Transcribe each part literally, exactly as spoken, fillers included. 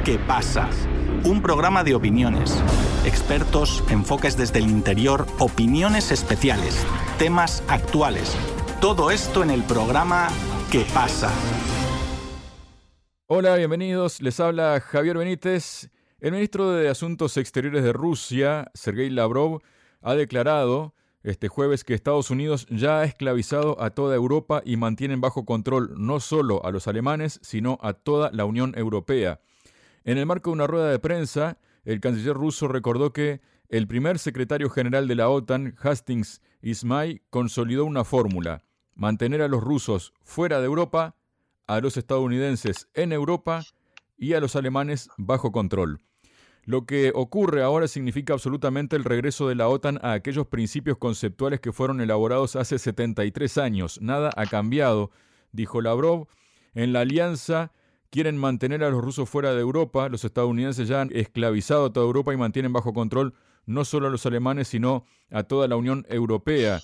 ¿Qué pasa? Un programa de opiniones, expertos, enfoques desde el interior, opiniones especiales, temas actuales. Todo esto en el programa ¿Qué pasa? Hola, bienvenidos. Les habla Javier Benítez. El ministro de Asuntos Exteriores de Rusia, Sergei Lavrov, ha declarado este jueves que Estados Unidos ya ha esclavizado a toda Europa y mantienen bajo control no solo a los alemanes, sino a toda la Unión Europea. En el marco de una rueda de prensa, el canciller ruso recordó que el primer secretario general de la OTAN, Hastings Ismay, consolidó una fórmula: mantener a los rusos fuera de Europa, a los estadounidenses en Europa y a los alemanes bajo control. Lo que ocurre ahora significa absolutamente el regreso de la OTAN a aquellos principios conceptuales que fueron elaborados hace setenta y tres años. Nada ha cambiado, dijo Lavrov. En la alianza quieren mantener a los rusos fuera de Europa. Los estadounidenses ya han esclavizado a toda Europa y mantienen bajo control no solo a los alemanes, sino a toda la Unión Europea.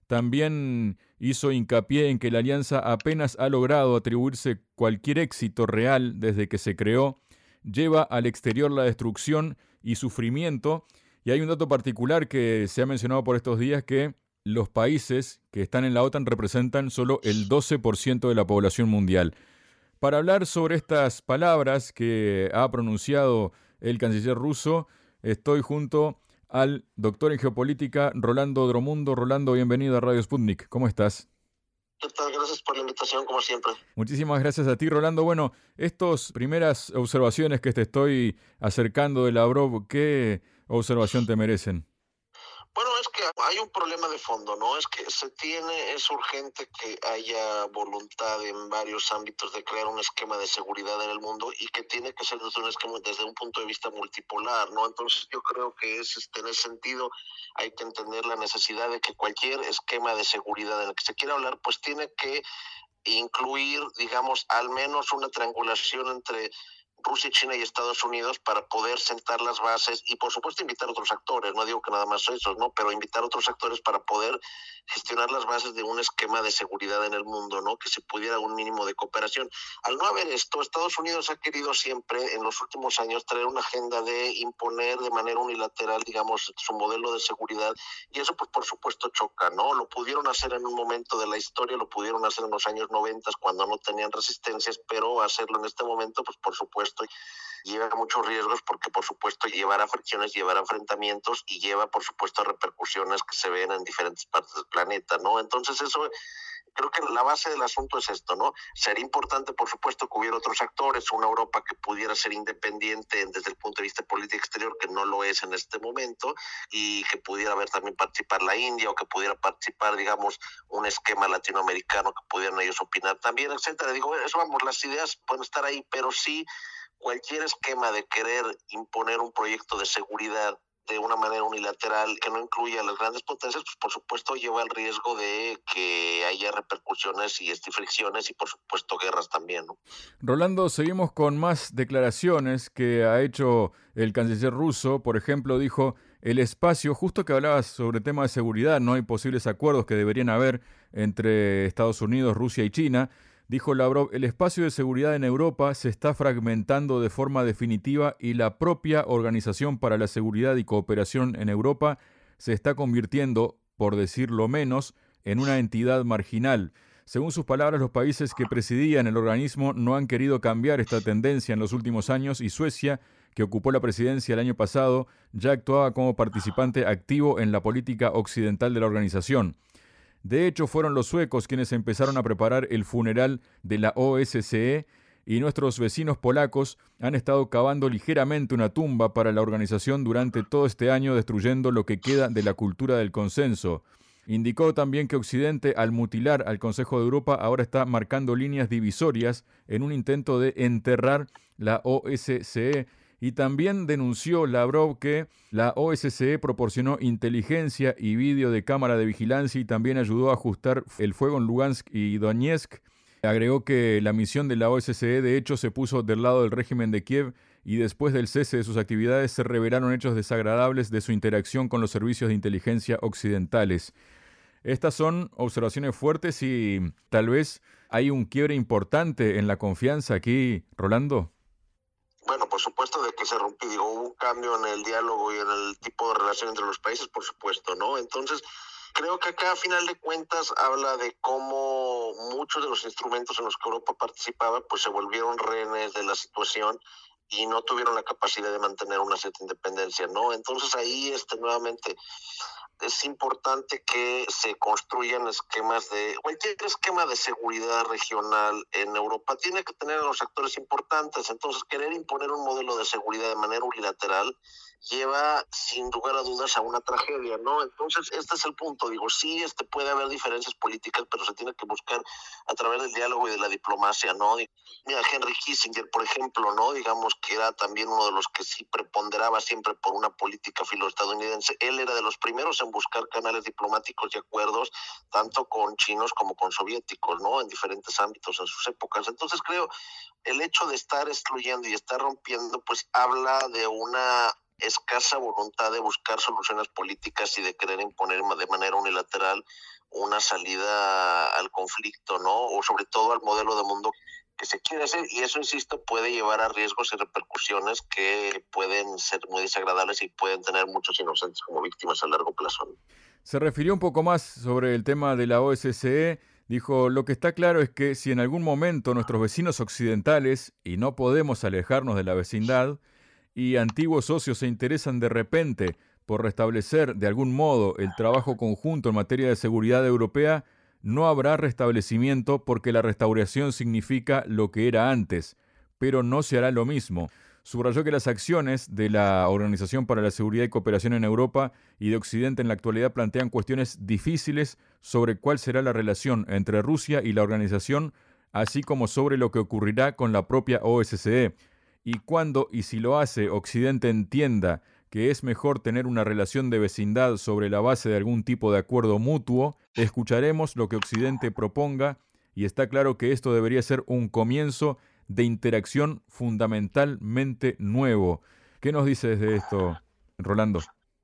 También hizo hincapié en que la alianza apenas ha logrado atribuirse cualquier éxito real desde que se creó. Lleva al exterior la destrucción y sufrimiento. Y hay un dato particular que se ha mencionado por estos días, que los países que están en la OTAN representan solo el doce por ciento de la población mundial. Para hablar sobre estas palabras que ha pronunciado el canciller ruso, estoy junto al doctor en geopolítica Rolando Dromundo. Rolando, bienvenido a Radio Sputnik. ¿Cómo estás? ¿Qué tal? Gracias por la invitación, como siempre. Muchísimas gracias a ti, Rolando. Bueno, estas primeras observaciones que te estoy acercando de Lavrov, ¿qué observación te merecen? Bueno, es que hay un problema de fondo, ¿no? Es que se tiene, es urgente que haya voluntad en varios ámbitos de crear un esquema de seguridad en el mundo y que tiene que ser desde un esquema, desde un punto de vista multipolar, ¿no? Entonces yo creo que es, este, en ese sentido hay que entender la necesidad de que cualquier esquema de seguridad en el que se quiera hablar, pues tiene que incluir, digamos, al menos una triangulación entre Rusia, China y Estados Unidos para poder sentar las bases y, por supuesto, invitar a otros actores. No digo que nada más esos, ¿no? Pero invitar a otros actores para poder gestionar las bases de un esquema de seguridad en el mundo, ¿no? Que se pudiera un mínimo de cooperación. Al no haber esto, Estados Unidos ha querido siempre, en los últimos años, traer una agenda de imponer de manera unilateral, digamos, su modelo de seguridad, y eso, pues, por supuesto, choca, ¿no? Lo pudieron hacer en un momento de la historia, lo pudieron hacer en los años noventa, cuando no tenían resistencias, pero hacerlo en este momento, pues, por supuesto, lleva muchos riesgos porque, por supuesto, llevará fricciones, llevará enfrentamientos y lleva, por supuesto, repercusiones que se ven en diferentes partes del planeta, ¿no? Entonces, eso, creo que la base del asunto es esto, ¿no? Sería importante, por supuesto, que hubiera otros actores, una Europa que pudiera ser independiente desde el punto de vista de política exterior, que no lo es en este momento, y que pudiera haber también participar la India, o que pudiera participar, digamos, un esquema latinoamericano, que pudieran ellos opinar también, etcétera. Digo, eso, vamos, las ideas pueden estar ahí, pero sí, cualquier esquema de querer imponer un proyecto de seguridad de una manera unilateral que no incluya a las grandes potencias, pues por supuesto lleva el riesgo de que haya repercusiones y fricciones y, por supuesto, guerras también, ¿no? Rolando, seguimos con más declaraciones que ha hecho el canciller ruso. Por ejemplo, dijo: el espacio, justo que hablabas sobre temas de seguridad, no hay posibles acuerdos que deberían haber entre Estados Unidos, Rusia y China. Dijo Lavrov: el espacio de seguridad en Europa se está fragmentando de forma definitiva y la propia Organización para la Seguridad y Cooperación en Europa se está convirtiendo, por decirlo menos, en una entidad marginal. Según sus palabras, los países que presidían el organismo no han querido cambiar esta tendencia en los últimos años y Suecia, que ocupó la presidencia el año pasado, ya actuaba como participante activo en la política occidental de la organización. De hecho, fueron los suecos quienes empezaron a preparar el funeral de la O S C E y nuestros vecinos polacos han estado cavando ligeramente una tumba para la organización durante todo este año, destruyendo lo que queda de la cultura del consenso. Indicó también que Occidente, al mutilar al Consejo de Europa, ahora está marcando líneas divisorias en un intento de enterrar la O S C E. Y también denunció Lavrov que la O S C E proporcionó inteligencia y vídeo de cámara de vigilancia y también ayudó a ajustar el fuego en Lugansk y Donetsk. Agregó que la misión de la O S C E de hecho se puso del lado del régimen de Kiev y después del cese de sus actividades se revelaron hechos desagradables de su interacción con los servicios de inteligencia occidentales. Estas son observaciones fuertes y tal vez hay un quiebre importante en la confianza aquí, Rolando. Bueno, pues supuesto, de que se rompió, digo, hubo un cambio en el diálogo y en el tipo de relación entre los países, por supuesto, ¿no? Entonces, creo que acá, a final de cuentas, habla de cómo muchos de los instrumentos en los que Europa participaba, pues se volvieron rehenes de la situación y no tuvieron la capacidad de mantener una cierta independencia, ¿no? Entonces ahí, este, nuevamente, es importante que se construyan esquemas de, cualquier esquema de seguridad regional en Europa tiene que tener a los actores importantes. Entonces, querer imponer un modelo de seguridad de manera unilateral lleva sin lugar a dudas a una tragedia, ¿no? Entonces, este es el punto. Digo, sí, este puede haber diferencias políticas, pero se tiene que buscar a través del diálogo y de la diplomacia, ¿no? Mira, Henry Kissinger, por ejemplo, ¿no? Digamos que era también uno de los que sí preponderaba siempre por una política filoestadounidense. Él era de los primeros en buscar canales diplomáticos y acuerdos, tanto con chinos como con soviéticos, ¿no? En diferentes ámbitos en sus épocas. Entonces, creo, el hecho de estar excluyendo y estar rompiendo, pues habla de una escasa voluntad de buscar soluciones políticas y de querer imponer de manera unilateral una salida al conflicto, ¿no? O sobre todo al modelo de mundo que se quiere hacer, y eso, insisto, puede llevar a riesgos y repercusiones que pueden ser muy desagradables y pueden tener muchos inocentes como víctimas a largo plazo. Se refirió un poco más sobre el tema de la O S C E. Dijo, lo que está claro es que si en algún momento nuestros vecinos occidentales, y no podemos alejarnos de la vecindad, y antiguos socios se interesan de repente por restablecer de algún modo el trabajo conjunto en materia de seguridad europea, no habrá restablecimiento porque la restauración significa lo que era antes, pero no se hará lo mismo. Subrayó que las acciones de la Organización para la Seguridad y Cooperación en Europa y de Occidente en la actualidad plantean cuestiones difíciles sobre cuál será la relación entre Rusia y la organización, así como sobre lo que ocurrirá con la propia O S C E. Y cuando y si lo hace Occidente entienda que es mejor tener una relación de vecindad sobre la base de algún tipo de acuerdo mutuo, escucharemos lo que Occidente proponga, y está claro que esto debería ser un comienzo de interacción fundamentalmente nuevo. ¿Qué nos dice desde esto, Rolando?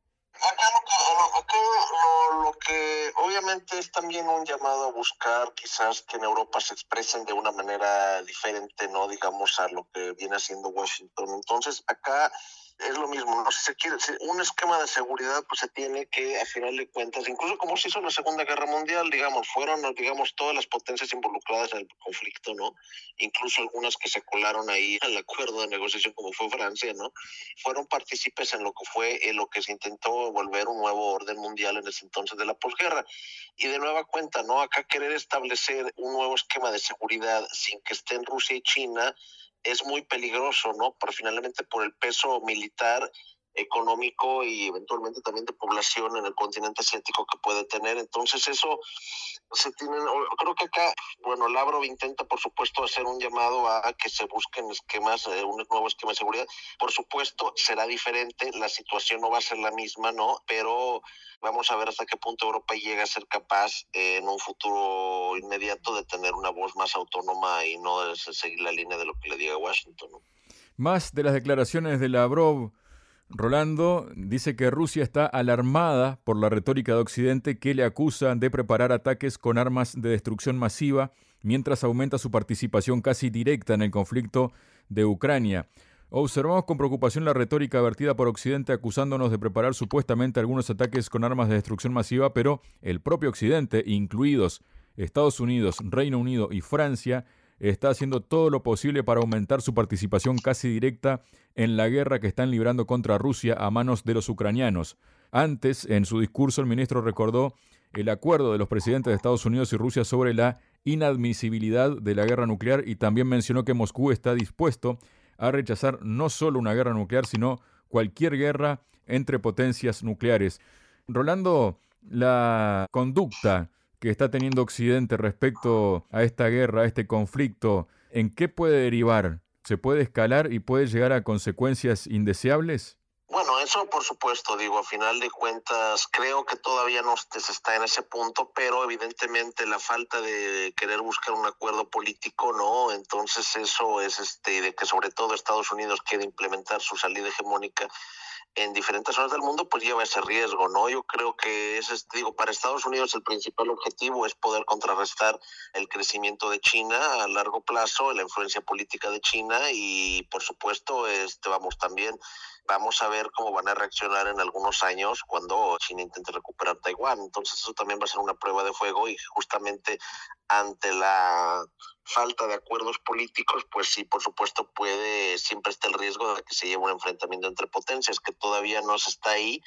Acá lo que, lo, acá lo, lo que obviamente es también un llamado a buscar quizás que en Europa se expresen de una manera diferente, no digamos a lo que viene haciendo Washington. Entonces acá es lo mismo, ¿no? Si se quiere, si un esquema de seguridad, pues se tiene que, a final de cuentas, incluso como se hizo en la Segunda Guerra Mundial, digamos, fueron, digamos, todas las potencias involucradas en el conflicto, ¿no? Incluso algunas que se colaron ahí al acuerdo de negociación, como fue Francia, ¿no? Fueron partícipes en lo que fue, en lo que se intentó volver un nuevo orden mundial en ese entonces de la posguerra. Y de nueva cuenta, ¿no? Acá querer establecer un nuevo esquema de seguridad sin que estén Rusia y China es muy peligroso, ¿no? Pero finalmente por el peso militar, económico y eventualmente también de población en el continente asiático que puede tener. Entonces eso se tienen, creo que acá, bueno, Lavrov intenta por supuesto hacer un llamado a que se busquen esquemas, eh, un nuevo esquema de seguridad. Por supuesto será diferente, la situación no va a ser la misma, ¿no? Pero vamos a ver hasta qué punto Europa llega a ser capaz eh, en un futuro inmediato de tener una voz más autónoma y no de seguir la línea de lo que le diga Washington, ¿no? Más de las declaraciones de Lavrov, Rolando dice que Rusia está alarmada por la retórica de Occidente que le acusa de preparar ataques con armas de destrucción masiva mientras aumenta su participación casi directa en el conflicto de Ucrania. Observamos con preocupación la retórica vertida por Occidente acusándonos de preparar supuestamente algunos ataques con armas de destrucción masiva, pero el propio Occidente, incluidos Estados Unidos, Reino Unido y Francia, está haciendo todo lo posible para aumentar su participación casi directa en la guerra que están librando contra Rusia a manos de los ucranianos. Antes, en su discurso, el ministro recordó el acuerdo de los presidentes de Estados Unidos y Rusia sobre la inadmisibilidad de la guerra nuclear y también mencionó que Moscú está dispuesto a rechazar no solo una guerra nuclear, sino cualquier guerra entre potencias nucleares. Rolando, la conducta que está teniendo Occidente respecto a esta guerra, a este conflicto, ¿en qué puede derivar? ¿Se puede escalar y puede llegar a consecuencias indeseables? Bueno, eso por supuesto, digo, a final de cuentas, creo que todavía no se está en ese punto, pero evidentemente la falta de querer buscar un acuerdo político, ¿no? Entonces eso es, este, de que sobre todo Estados Unidos quiere implementar su salida hegemónica en diferentes zonas del mundo, pues lleva ese riesgo, ¿no? Yo creo que es, digo, para Estados Unidos el principal objetivo es poder contrarrestar el crecimiento de China a largo plazo, la influencia política de China y, por supuesto, este, vamos, también vamos a ver cómo van a reaccionar en algunos años cuando China intente recuperar Taiwán. Entonces eso también va a ser una prueba de fuego y justamente ante la falta de acuerdos políticos, pues sí, por supuesto, puede, siempre está el riesgo de que se lleve un enfrentamiento entre potencias, que todavía no se está ahí,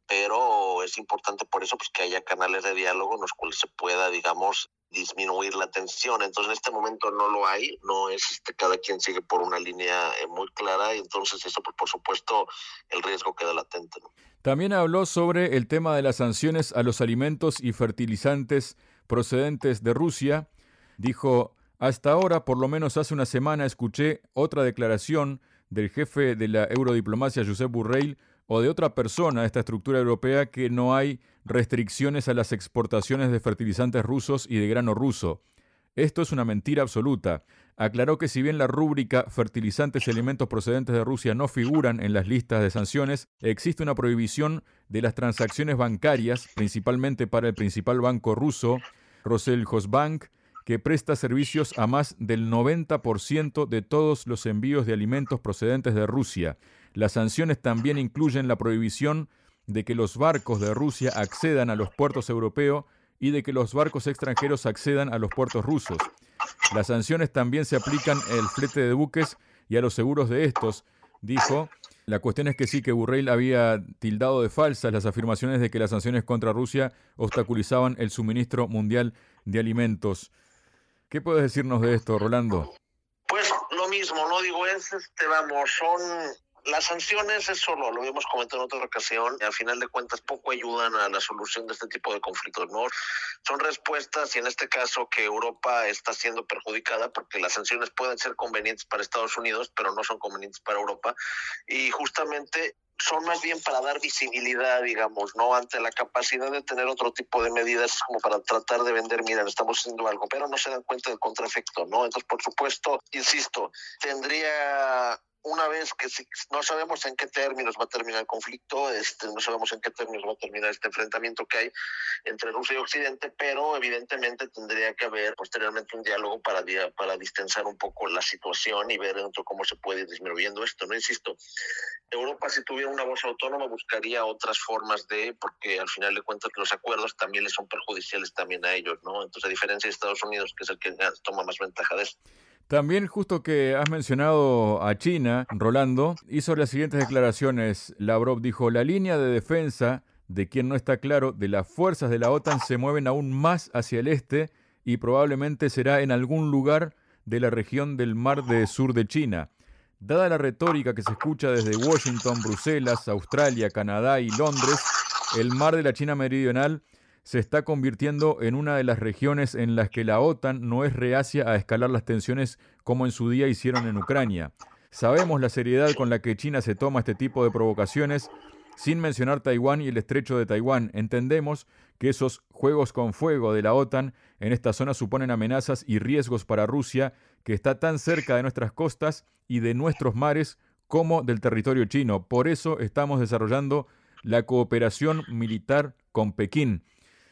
pero es importante por eso pues que haya canales de diálogo en los cuales se pueda, digamos, disminuir la tensión. Entonces en este momento no lo hay, no es este, cada quien sigue por una línea eh, muy clara y entonces eso pues por supuesto el riesgo queda latente, ¿no? También habló sobre el tema de las sanciones a los alimentos y fertilizantes procedentes de Rusia. Dijo: hasta ahora, por lo menos hace una semana, escuché otra declaración del jefe de la eurodiplomacia, Josep Borrell, o de otra persona de esta estructura europea, que no hay restricciones a las exportaciones de fertilizantes rusos y de grano ruso. Esto es una mentira absoluta. Aclaró que si bien la rúbrica fertilizantes y alimentos procedentes de Rusia no figuran en las listas de sanciones, existe una prohibición de las transacciones bancarias, principalmente para el principal banco ruso, Roselkhozbank, que presta servicios a más del noventa por ciento de todos los envíos de alimentos procedentes de Rusia. Las sanciones también incluyen la prohibición de que los barcos de Rusia accedan a los puertos europeos y de que los barcos extranjeros accedan a los puertos rusos. Las sanciones también se aplican al flete de buques y a los seguros de estos, dijo. La cuestión es que sí, que Borrell había tildado de falsas las afirmaciones de que las sanciones contra Rusia obstaculizaban el suministro mundial de alimentos. ¿Qué puedes decirnos de esto, Rolando? Pues lo mismo, no digo, es, este, vamos, son las sanciones, eso lo, lo habíamos comentado en otra ocasión, y al final de cuentas poco ayudan a la solución de este tipo de conflictos, ¿no? Son respuestas, y en este caso que Europa está siendo perjudicada, porque las sanciones pueden ser convenientes para Estados Unidos, pero no son convenientes para Europa, y justamente son más bien para dar visibilidad, digamos, ¿no? Ante la capacidad de tener otro tipo de medidas como para tratar de vender, miren, estamos haciendo algo, pero no se dan cuenta del contraefecto, ¿no? Entonces, por supuesto, insisto, tendría... Una vez que si, no sabemos en qué términos va a terminar el conflicto, este, no sabemos en qué términos va a terminar este enfrentamiento que hay entre Rusia y Occidente, pero evidentemente tendría que haber posteriormente un diálogo para, para distensar un poco la situación y ver dentro cómo se puede ir disminuyendo esto, ¿no? Insisto, Europa, si tuviera una voz autónoma, buscaría otras formas de, porque al final de cuentas los acuerdos también les son perjudiciales también a ellos, ¿no? Entonces, a diferencia de Estados Unidos, que es el que toma más ventaja de esto. También, justo que has mencionado a China, Rolando, hizo las siguientes declaraciones. Lavrov dijo: la línea de defensa de quien no está claro de las fuerzas de la OTAN se mueven aún más hacia el este y probablemente será en algún lugar de la región del mar del sur de China. Dada la retórica que se escucha desde Washington, Bruselas, Australia, Canadá y Londres, el mar de la China Meridional se está convirtiendo en una de las regiones en las que la OTAN no es reacia a escalar las tensiones como en su día hicieron en Ucrania. Sabemos la seriedad con la que China se toma este tipo de provocaciones, sin mencionar Taiwán y el estrecho de Taiwán. Entendemos que esos juegos con fuego de la OTAN en esta zona suponen amenazas y riesgos para Rusia, que está tan cerca de nuestras costas y de nuestros mares como del territorio chino. Por eso estamos desarrollando la cooperación militar con Pekín.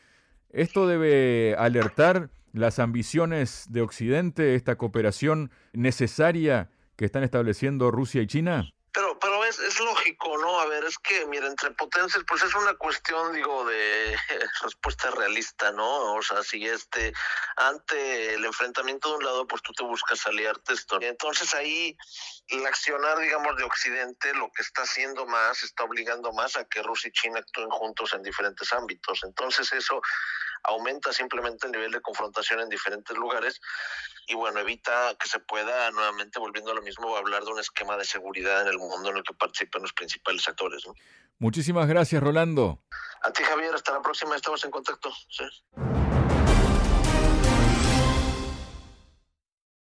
Esto debe alertar las ambiciones de Occidente, esta cooperación necesaria que están estableciendo Rusia y China. Pero, pero es, es lógico, ¿no? A ver, es que, mira, entre potencias, pues es una cuestión, digo, de respuesta realista, ¿no? O sea, si este, ante el enfrentamiento de un lado, pues tú te buscas aliarte esto. Entonces ahí, el accionar, digamos, de Occidente, lo que está haciendo más, está obligando más a que Rusia y China actúen juntos en diferentes ámbitos. Entonces eso aumenta simplemente el nivel de confrontación en diferentes lugares y bueno, evita que se pueda, nuevamente volviendo a lo mismo, hablar de un esquema de seguridad en el mundo en el que participan los principales actores, ¿no? Muchísimas gracias, Rolando. A ti, Javier, hasta la próxima, estamos en contacto. ¿Sí?